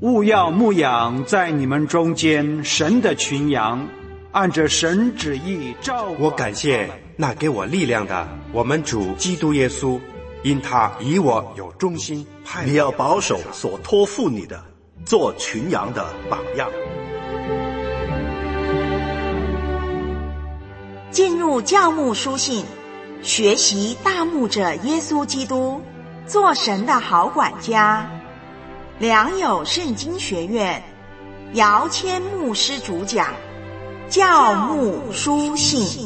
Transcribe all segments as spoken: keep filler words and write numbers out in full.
务要牧养在你们中间神的群羊，按着神旨意照管。 我感谢那给我力量的我们主基督耶稣，因他以我有忠心派。 你要保守所托付你的，做群羊的榜样。 进入教牧书信，学习大牧者耶稣基督，做神的好管家。良友圣经学院姚谦牧师主讲教牧书信。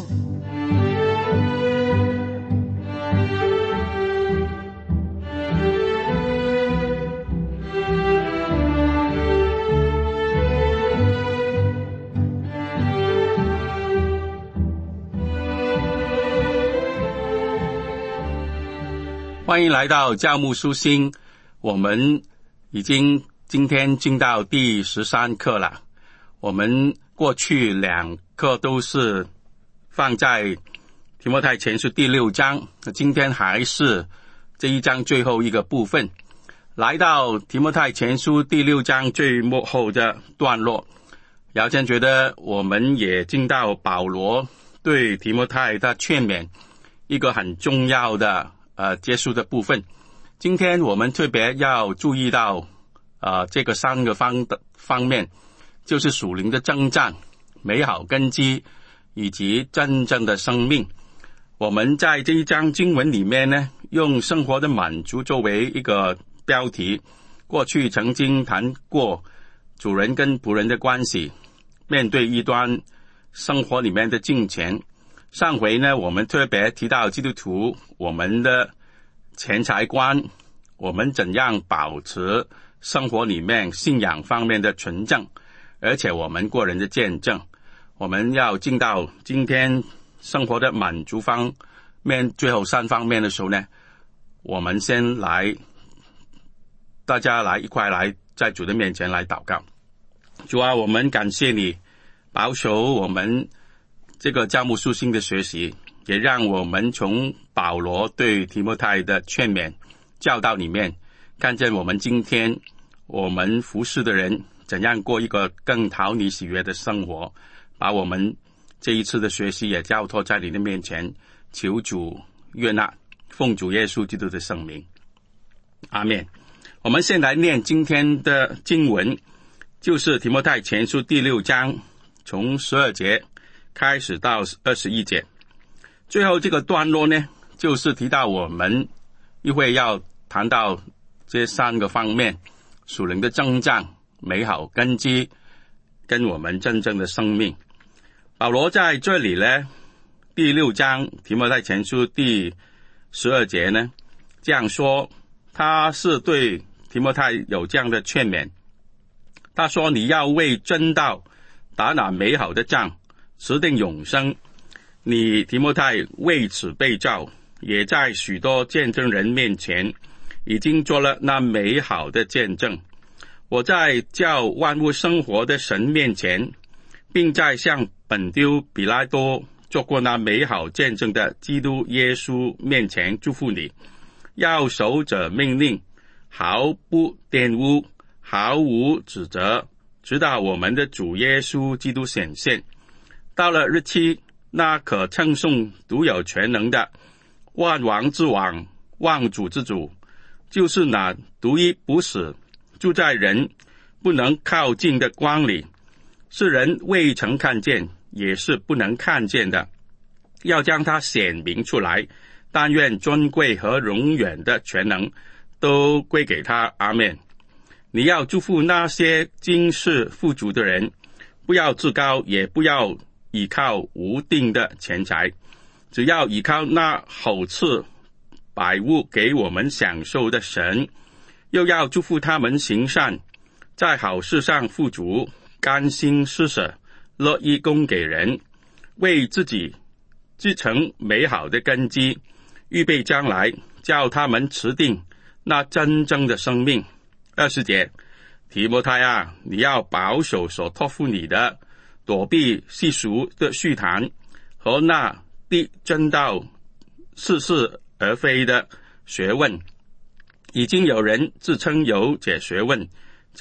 欢迎来到教牧书信，我们已经今天进到第十三课了。我们过去两课都是放在提摩太前书第六章，今天还是这一章最后一个部分。来到提摩太前书第六章最末后的段落，姚谦觉得我们也进到保罗对提摩太的劝勉一个很重要的呃结束的部分。今天我们特别要注意到呃这个三个方的方面，就是属灵的征战、美好根基以及真正的生命。我们在这一章经文里面呢，用生活的满足作为一个标题。过去曾经谈过主人跟仆人的关系，面对异端生活里面的金钱。上回呢，我们特别提到基督徒我们的钱财观，我们怎样保持生活里面信仰方面的纯正，而且我们个人的见证。我们要进到今天生活的满足方面最后三方面的时候呢，我们先来大家来一块来在主的面前来祷告。主啊，我们感谢你保守我们这个教牧书信的学习，也让我们从保罗对提摩太的劝勉教导里面看见我们今天我们服侍的人怎样过一个更讨你喜悦的生活。把我们这一次的学习也交托在你的面前，求主悦纳，奉主耶稣基督的圣名，阿们。我们先来念今天的经文，就是提摩太前书第六章从十二节开始到二十一节。最后这个段落呢，就是提到我们一会要谈到这三个方面：属灵的征战、美好根基跟我们真正的生命。保罗在这里呢，第六章提摩太前书第十二节呢这样说，他是对提摩太有这样的劝勉。他说，你要为真道打那美好的仗，持定永生。你提摩太为此被召，也在许多见证人面前已经做了那美好的见证。我在叫万物生活的神面前，并在向本丢比拉多做过那美好见证的基督耶稣面前祝福你，要守着命令，毫不玷污，毫无指责，直到我们的主耶稣基督显现。到了日期，那可称颂独有全能的万王之王、万主之主，就是那独一不死，住在人不能靠近的光里，是人未曾看见，也是不能看见的，要将它显明出来。但愿尊贵和永远的全能都归给他，阿们。你要祝福那些今世富足的人，不要自高，也不要依靠无定的钱财，只要依靠那厚赐百物给我们享受的神。又要祝福他们行善，在好事上富足，甘心施舍，乐意供给人，为自己制成美好的根基，预备将来，叫他们持定那真正的生命。二十节，提摩太啊，你要保守所托付你的，躲避世俗的虚谈和那的真道似是而非的学问。已经有人自称有这学问，就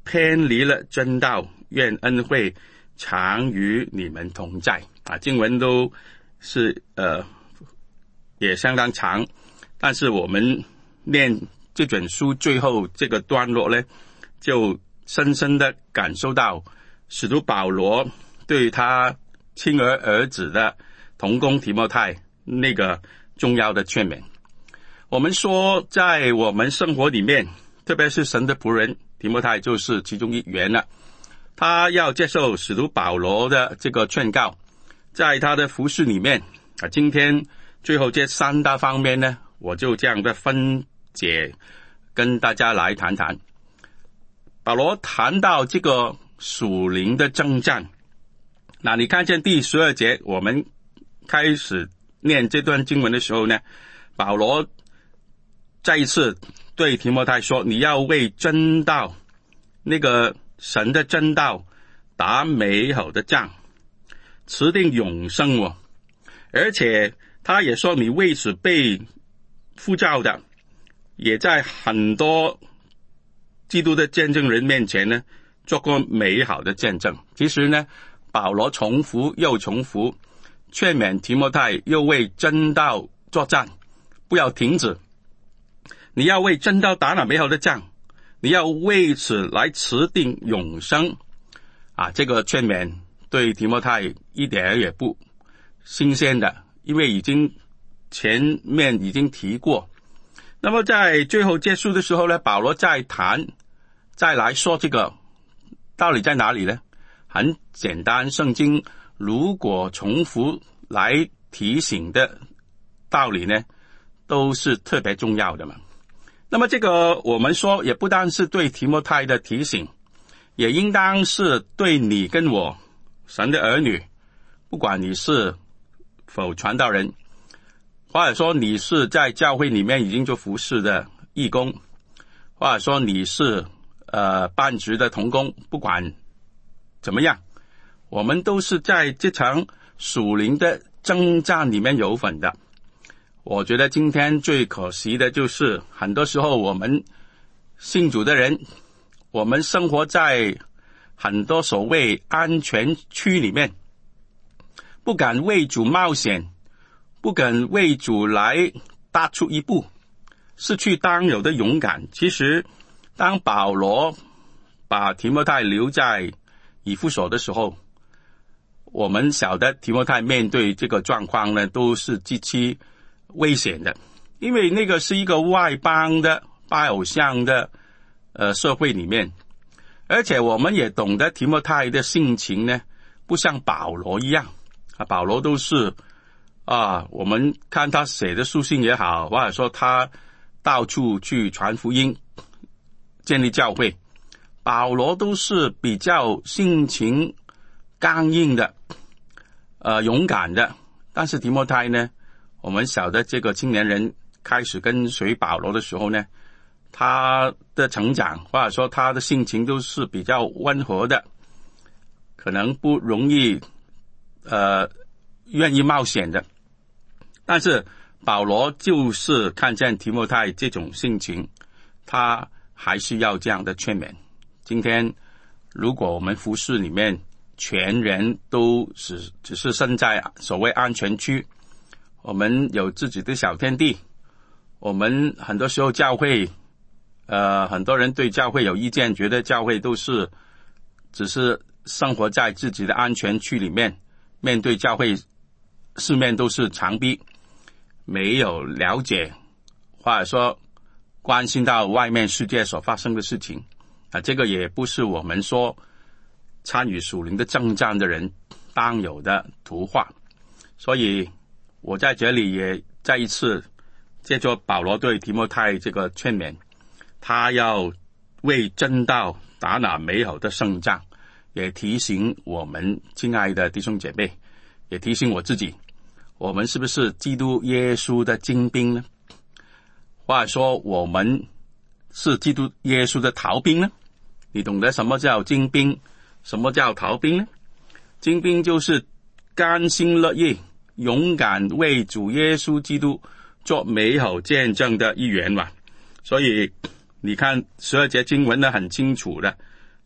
偏离了真道，愿恩惠常与你们同在。啊，经文都是呃也相当长，但是我们念这卷书最后这个段落呢，就深深的感受到使徒保罗对他亲儿儿子的同工提摩太那个重要的劝勉。我们说在我们生活里面，特别是神的仆人提摩太就是其中一员了，他要接受使徒保罗的这个劝告，在他的服事里面啊，今天最后这三大方面呢，我就这样的分解跟大家来谈谈。保罗谈到这个属灵的征战，那你看见第十二节，我们开始念这段经文的时候呢，保罗再一次对提摩太说，你要为真道，那个神的真道打美好的仗，持定永生哦。而且他也说，你为此被呼召的，也在很多基督的见证人面前呢做过美好的见证。其实呢，保罗重复又重复劝勉提摩太，又为真道作战，不要停止，你要为真道打那美好的仗，你要为此来持定永生啊！这个劝勉对提摩太一点也不新鲜的，因为已经前面已经提过。那么在最后结束的时候呢，保罗再谈再来说这个道理在哪里呢？很简单，圣经如果重复来提醒的道理呢，都是特别重要的嘛。那么这个我们说也不单是对提摩太的提醒，也应当是对你跟我神的儿女，不管你是否传道人，或者说你是在教会里面已经做服事的义工，或者说你是呃半职的同工，不管怎么样，我们都是在这场属灵的征战里面有份的。我觉得今天最可惜的就是，很多时候我们信主的人，我们生活在很多所谓安全区里面，不敢为主冒险，不敢为主来踏出一步，失去当有的勇敢。其实当保罗把提摩太留在以弗所的时候，我们晓得提摩太面对这个状况呢，都是极其危险的，因为那个是一个外邦的拜偶像的呃社会里面，而且我们也懂得提摩太的性情呢，不像保罗一样啊，保罗都是啊，我们看他写的书信也好，或者说他到处去传福音，建立教会，保罗都是比较性情刚硬的，呃，勇敢的。但是提摩太呢，我们晓得这个青年人开始跟随保罗的时候呢，他的成长或者说他的性情都是比较温和的，可能不容易呃愿意冒险的。但是保罗就是看见提摩太这种性情，他还是要这样的劝勉。今天如果我们服事里面全人都只只是身在所谓安全区，我们有自己的小天地，我们很多时候教会呃，很多人对教会有意见，觉得教会都是只是生活在自己的安全区里面，面对教会四面都是墙壁，没有了解或者说关心到外面世界所发生的事情啊，这个也不是我们说参与属灵的征战的人当有的图画。所以我在这里也再一次借着保罗对提摩太这个劝勉，他要为真道打那美好的胜仗，也提醒我们亲爱的弟兄姐妹，也提醒我自己，我们是不是基督耶稣的精兵呢？或者说我们是基督耶稣的逃兵呢？你懂得什么叫精兵，什么叫逃兵呢？精兵就是甘心乐意勇敢为主耶稣基督做美好见证的一员嘛。所以你看十二节经文呢很清楚的，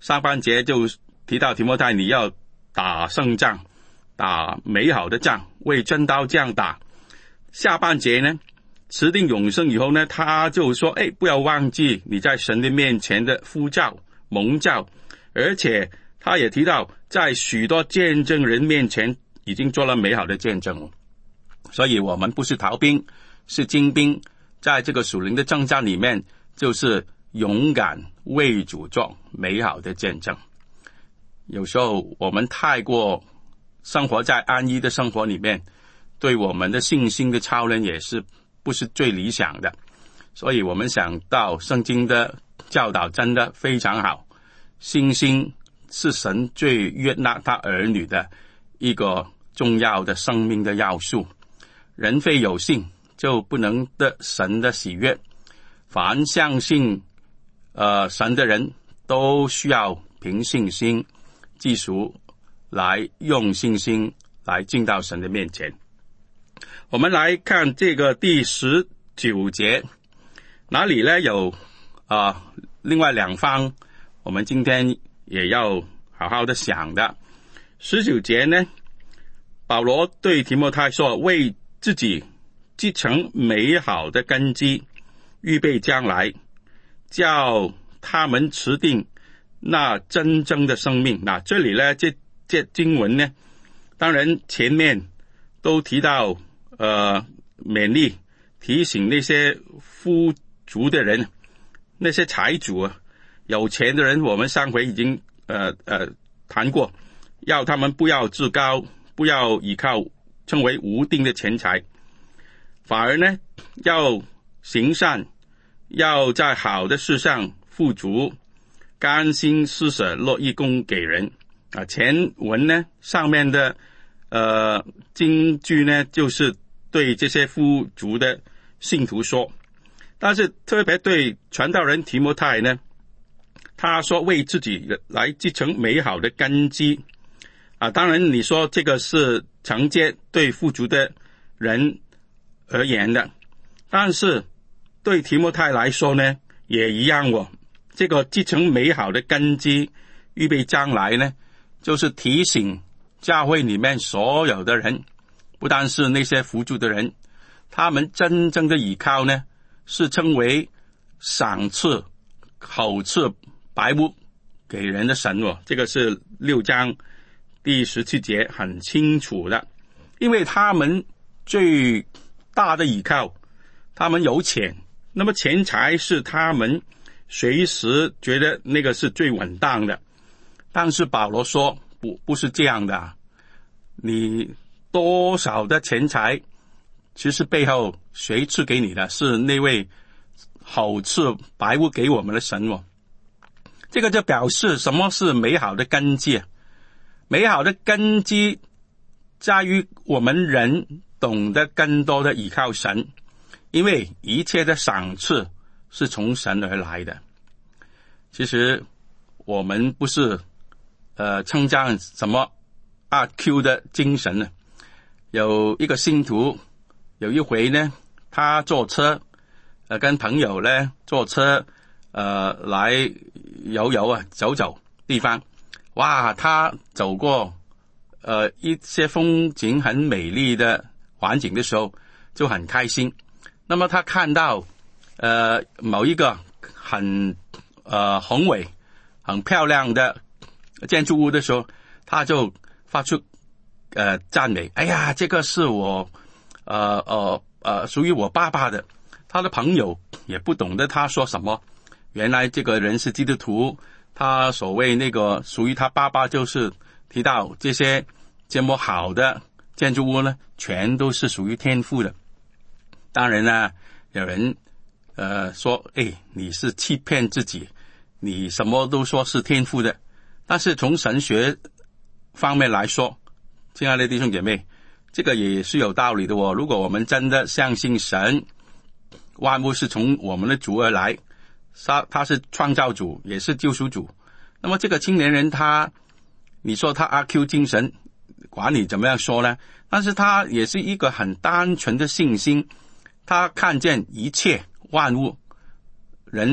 上半节就提到提摩太你要打胜仗，打美好的仗，为真道这样打。下半节呢，持定永生以后呢，他就说，哎，不要忘记你在神的面前的呼召蒙召，而且他也提到在许多见证人面前已经做了美好的见证。所以我们不是逃兵，是精兵，在这个属灵的征战里面，就是勇敢为主做美好的见证。有时候我们太过生活在安逸的生活里面，对我们的信心的操练也是不是最理想的。所以我们想到圣经的教导真的非常好，信心是神最悦纳他儿女的一个重要的生命的要素。人非有信，就不能得神的喜悦。凡相信呃神的人，都需要凭信心记熟，来用信心来进到神的面前。我们来看这个第十九节，哪里呢有啊、呃、另外两方，我们今天也要好好的想的。十九节呢，保罗对提摩太说，为自己继承美好的根基，预备将来，叫他们持定那真正的生命。那这里呢，这这经文呢，当然前面都提到呃勉励提醒那些富足的人，那些财主啊，有钱的人，我们上回已经呃呃谈过，要他们不要自高，不要依靠称为无定的钱财，反而呢要行善，要在好的事上富足，甘心施舍，乐意供给人啊。前文呢上面的呃经句呢，就是对这些富足的信徒说，但是特别对传道人提摩太呢，他说为自己来继承美好的根基啊。当然你说这个是承接对富足的人而言的，但是对提摩太来说呢也一样哦。这个继承美好的根基，预备将来呢，就是提醒教会里面所有的人，不但是那些富足的人，他们真正的依靠呢，是称为赏赐厚赐白物给人的神哦。这个是六章第十七节很清楚的。因为他们最大的依靠，他们有钱，那么钱财是他们随时觉得那个是最稳当的。但是保罗说不不是这样的，你多少的钱财，其实背后谁赐给你的，是那位厚赐白物给我们的神哦。这个就表示什么是美好的根基啊？美好的根基在于我们人懂得更多的依靠神，因为一切的赏赐是从神而来的。其实我们不是呃称赞什么阿 Q 的精神呢。有一个信徒有一回呢，他坐车呃跟朋友呢坐车呃来游游啊走走地方，哇，他走过呃一些风景很美丽的环境的时候就很开心。那么他看到呃某一个很呃宏伟很漂亮的建筑物的时候，他就发出呃赞美，哎呀，这个是我呃呃呃属于我爸爸的。他的朋友也不懂得他说什么，原来这个人是基督徒，他所谓那个属于他爸爸，就是提到这些这么好的建筑物呢，全都是属于天父的。当然呢，有人呃说，哎，你是欺骗自己，你什么都说是天父的。但是从神学方面来说，亲爱的弟兄姐妹，这个也是有道理的哦。如果我们真的相信神，万物是从我们的主而来，他他是创造主，也是救赎主，那么这个青年人他，你说他阿 Q 精神，管你怎么样说呢？但是他也是一个很单纯的信心，他看见一切万物，人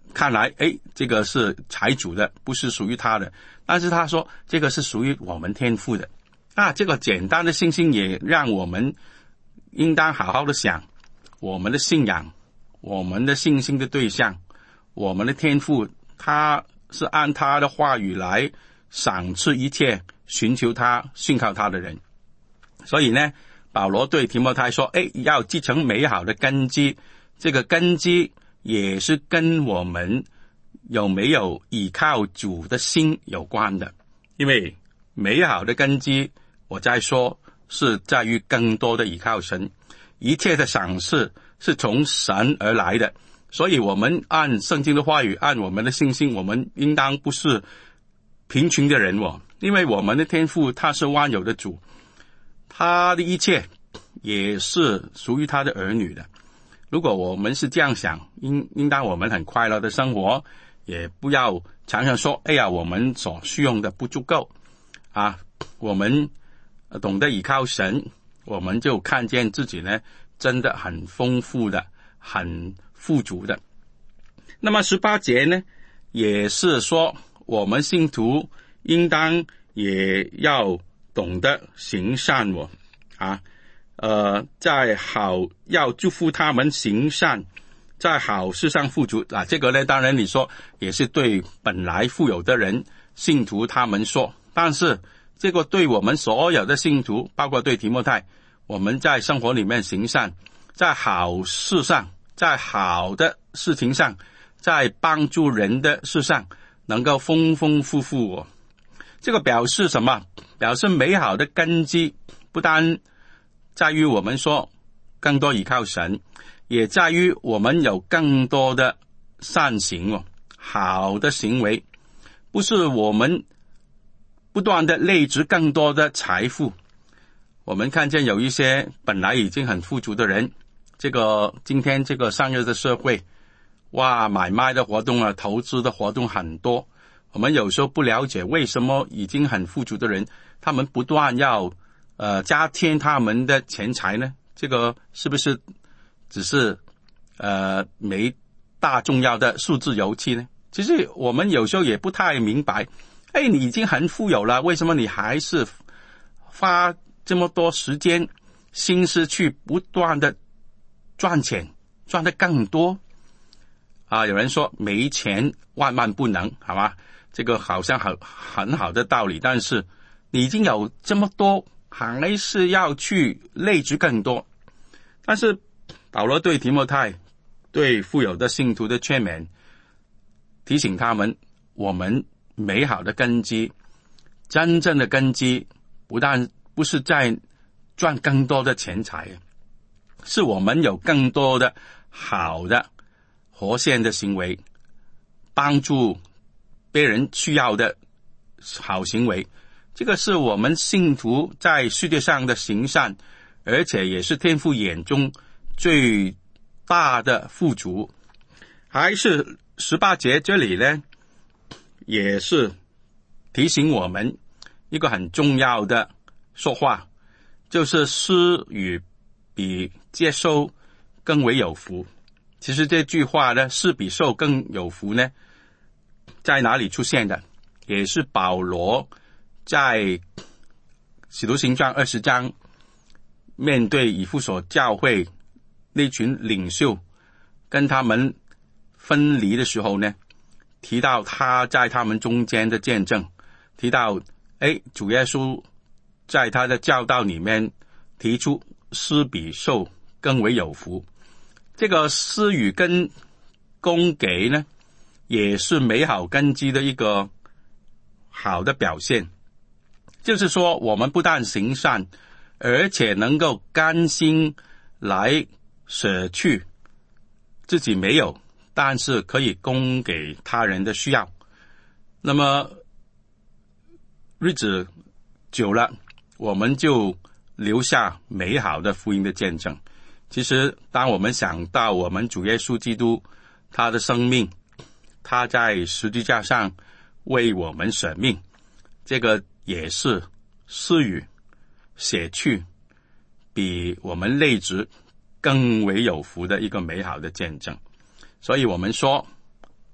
看来，哎，这个是财主的，不是属于他的。但是他说，这个是属于我们天父的。啊，这个简单的信心也让我们应当好好的想，我们的信仰，我们的信心的对象，我们的天父，他是按他的话语来赏赐一切寻求他、信靠他的人。所以呢，保罗对提摩太说，哎，要继承美好的根基，这个根基也是跟我们有没有倚靠主的心有关的。因为美好的根基，我再说，是在于更多的倚靠神，一切的赏赐是从神而来的。所以我们按圣经的话语，按我们的信心，我们应当不是贫穷的人哦，因为我们的天父他是万有的主，他的一切也是属于他的儿女的。如果我们是这样想，应应当我们很快乐的生活，也不要常常说，哎呀，我们所需用的不足够啊。我们懂得倚靠神，我们就看见自己呢，真的很丰富的，很富足的。那么十八节呢，也是说我们信徒应当也要懂得行善哦，啊，呃，在好要祝福他们行善，在好事上富足啊。这个呢，当然你说也是对本来富有的人信徒他们说，但是这个对我们所有的信徒，包括对提摩太，我们在生活里面行善，在好事上，在好的事情上，在帮助人的事上，能够丰丰富富哦。这个表示什么？表示美好的根基，不单在于我们说更多倚靠神，也在于我们有更多的善行哦，好的行为，不是我们不断的累积更多的财富。我们看见有一些本来已经很富足的人，这个今天这个商业的社会，哇，买卖的活动啊，投资的活动很多。我们有时候不了解为什么已经很富足的人，他们不断要呃加添他们的钱财呢？这个是不是只是呃没大重要的数字游戏呢？其实我们有时候也不太明白，哎，你已经很富有了，为什么你还是花这么多时间心思去不断的赚钱，赚得更多啊？有人说没钱万万不能，好吧？这个好像很很好的道理，但是你已经有这么多，还是要去累积更多。但是保罗对提摩太，对富有的信徒的劝勉，提醒他们，我们美好的根基，真正的根基，不但不是在赚更多的钱财，是我们有更多的好的活现的行为，帮助别人需要的好行为。这个是我们信徒在世界上的行善，而且也是天父眼中最大的富足。还是十八节这里呢，也是提醒我们一个很重要的说话，就是施与比接收更为有福。其实这句话呢，施比受更有福呢，在哪里出现的？也是保罗在使徒行传二十章面对以弗所教会那群领袖，跟他们分离的时候呢，提到他在他们中间的见证，提到哎，主耶稣在他的教导里面提出施比受更为有福。这个施与跟供给呢，也是美好根基的一个好的表现。就是说，我们不但行善，而且能够甘心来舍去自己没有，但是可以供给他人的需要。那么日子久了，我们就留下美好的福音的见证。其实当我们想到我们主耶稣基督他的生命，他在十字架上为我们舍命，这个也是施予舍去比我们累值更为有福的一个美好的见证。所以我们说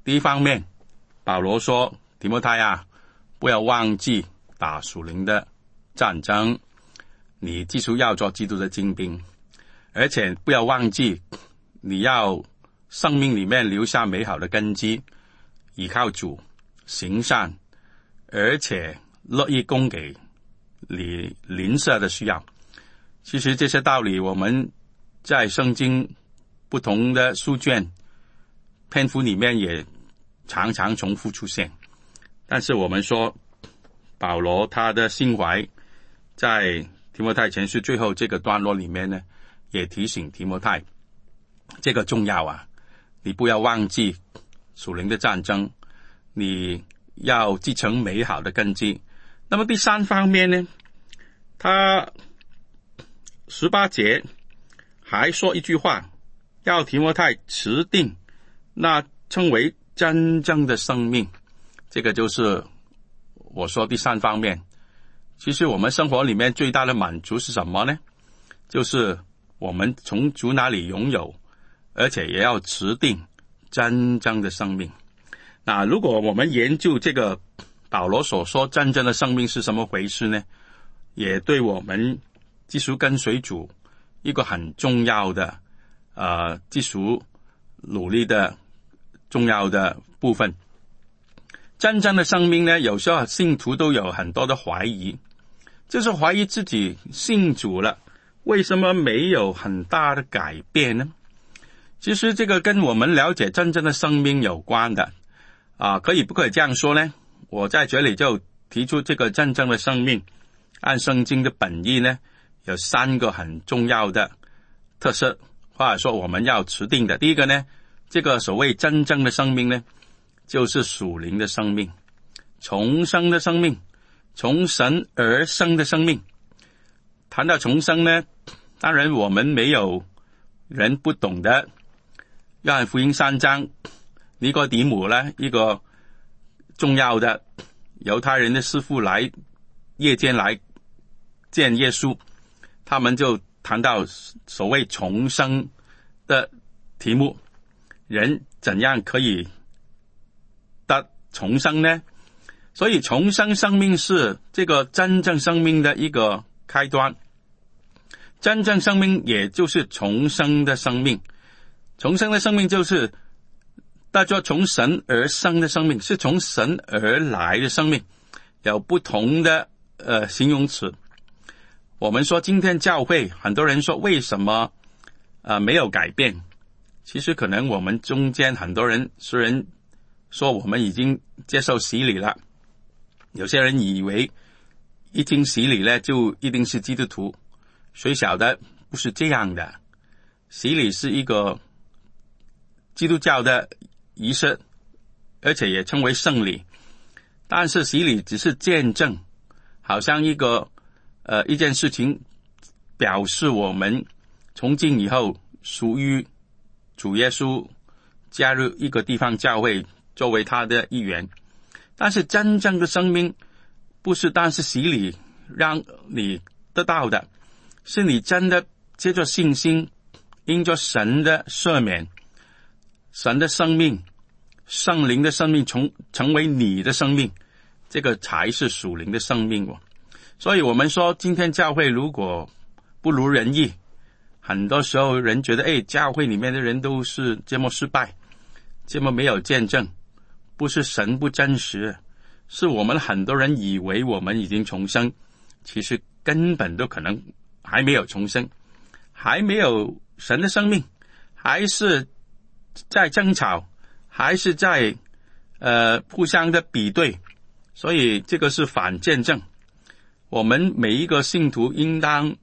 第一方面，保罗说提摩太啊，不要忘记打属灵的战争，你基础要做基督的精兵，而且不要忘记你要生命里面留下美好的根基，依靠主行善，而且乐意供给你邻舍的需要。其实这些道理我们在圣经不同的书卷篇幅里面也常常重复出现，但是我们说保罗他的心怀在提摩太前书最后这个段落里面呢，也提醒提摩太这个重要啊，你不要忘记属灵的战争，你要继承美好的根基。那么第三方面呢，他十八节还说一句话，要提摩太持定那称为真正的生命。这个就是我说第三方面。其实我们生活里面最大的满足是什么呢？就是我们从主那里拥有，而且也要持定真正的生命。那如果我们研究这个保罗所说真正的生命是什么回事呢，也对我们基督跟随主一个很重要的呃基督努力的重要的部分。真正的生命呢，有时候信徒都有很多的怀疑，就是怀疑自己信主了，为什么没有很大的改变呢？其实这个跟我们了解真正的生命有关的啊，可以不可以这样说呢？我在这里就提出这个真正的生命，按圣经的本意呢，有三个很重要的特色，或者说我们要持定的。第一个呢，这个所谓真正的生命呢，就是属灵的生命，重生的生命，从神而生的生命。谈到重生呢，当然我们没有人不懂的约翰福音三章，尼哥底母呢，一个重要的犹太人的师傅来夜间来见耶稣，他们就谈到所谓重生的题目，人怎样可以得重生呢？所以重生生命是这个真正生命的一个开端，真正生命也就是重生的生命。重生的生命就是大家从神而生的生命，是从神而来的生命，有不同的呃形容词。我们说今天教会很多人说为什么呃没有改变，其实可能我们中间很多人虽然说我们已经接受洗礼了，有些人以为一经洗礼呢就一定是基督徒，谁晓得不是这样的。洗礼是一个基督教的仪式，而且也称为圣礼，但是洗礼只是见证，好像一个呃一件事情表示我们从今以后属于主耶稣，加入一个地方教会作为他的一员。但是真正的生命不是单是洗礼让你得到的，是你真的接着信心，因着神的赦免，神的生命，圣灵的生命从成为你的生命，这个才是属灵的生命哦。所以我们说今天教会如果不如人意，很多时候人觉得诶，教会里面的人都是这么失败，这么没有见证，不是神不真实，是我们很多人以为我们已经重生，其实根本都可能还没有重生，还没有神的生命，还是在争吵，还是在呃互相的比对，所以这个是反见证。我们每一个信徒应当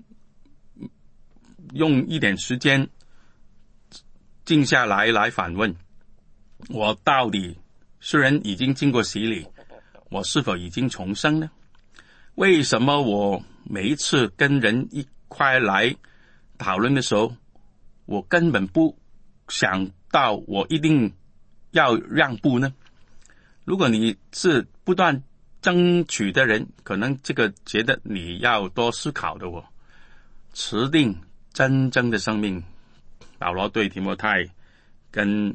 用一点时间静下来来反问，我到底虽然已经经过洗礼，我是否已经重生呢？为什么我每一次跟人一块来讨论的时候，我根本不想到我一定要让步呢？如果你是不断争取的人，可能这个觉得你要多思考的哦。持定真正的生命，保罗对提摩太跟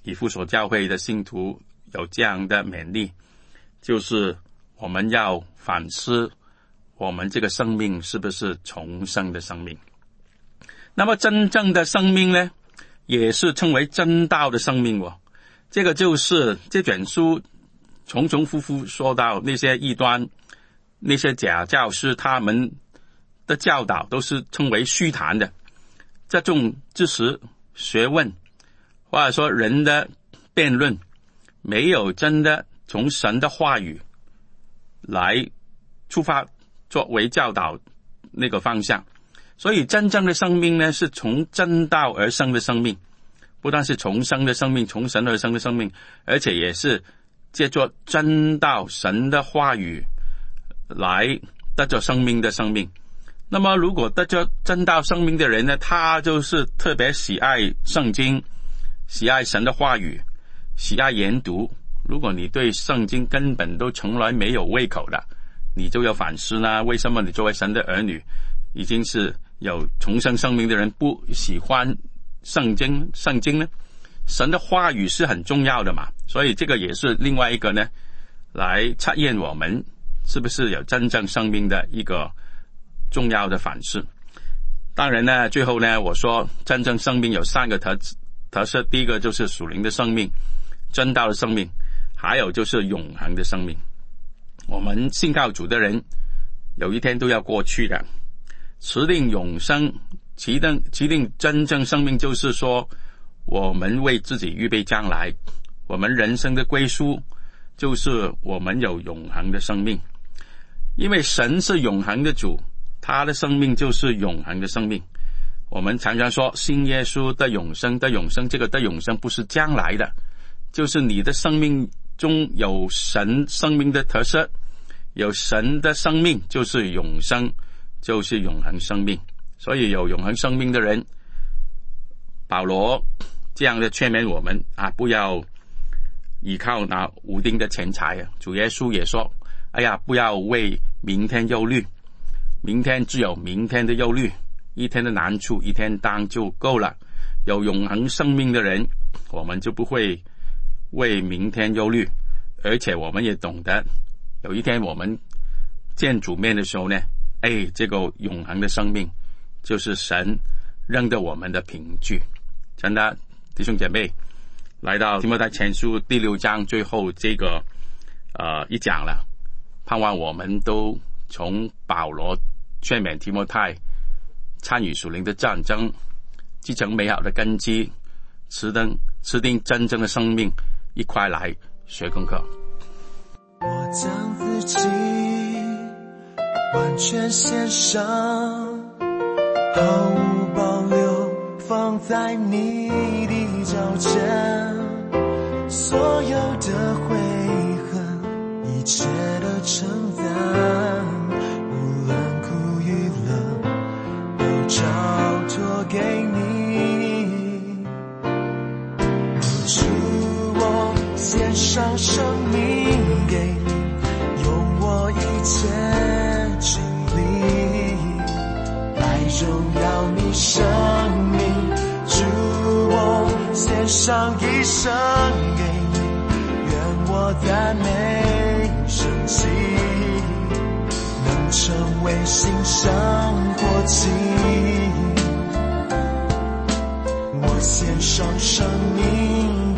以弗所教会的信徒有这样的勉励，就是我们要反思我们这个生命是不是重生的生命。那么真正的生命呢，也是称为真道的生命哦。这个就是这卷书重重复复说到那些异端，那些假教师，他们的教导都是称为虚谈的。这种知识学问或者说人的辩论，没有真的从神的话语来出发作为教导那个方向。所以真正的生命呢，是从真道而生的生命，不但是重生的生命，从神而生的生命，而且也是借着真道神的话语来得着生命的生命。那么如果得着真道生命的人呢，他就是特别喜爱圣经，喜爱神的话语，喜爱研读。如果你对圣经根本都从来没有胃口的，你就要反思呢，为什么你作为神的儿女，已经是有重生生命的人，不喜欢圣经圣经呢？神的话语是很重要的嘛，所以这个也是另外一个呢，来测验我们是不是有真正生命的一个重要的反思。当然呢，最后呢，我说真正生命有三个特特色，第一个就是属灵的生命，真道的生命，还有就是永恒的生命。我们信靠主的人，有一天都要过去的。持定永生，持定持定真正生命，就是说我们为自己预备将来，我们人生的归宿就是我们有永恒的生命。因为神是永恒的主，他的生命就是永恒的生命。我们常常说信耶稣的永生的永生，这个的永生不是将来的，就是你的生命中有神生命的特色，有神的生命就是永生，就是永恒生命。所以有永恒生命的人，保罗这样的劝勉我们啊，不要依靠那无定的钱财啊。主耶稣也说，哎呀，不要为明天忧虑，明天只有明天的忧虑，一天的难处一天当就够了。有永恒生命的人，我们就不会为明天忧虑，而且我们也懂得有一天我们见主面的时候呢，哎，这个永恒的生命就是神扔给我们的凭据。真的，弟兄姐妹，来到提摩太前书第六章最后这个呃一讲了，盼望我们都从保罗劝勉提摩太参与属灵的战争，继承美好的根基，持定持定真正的生命，一块来学功课。 我将自己完全献上，毫无保留放在你的脚前，所有的悔恨，一切的承担，无论苦与乐，都交托给你。主，我献上生命给你，用我一切精力来荣耀你生命。主，我献上一生给你，愿我赞美神迹能成为新生活记。我献上生命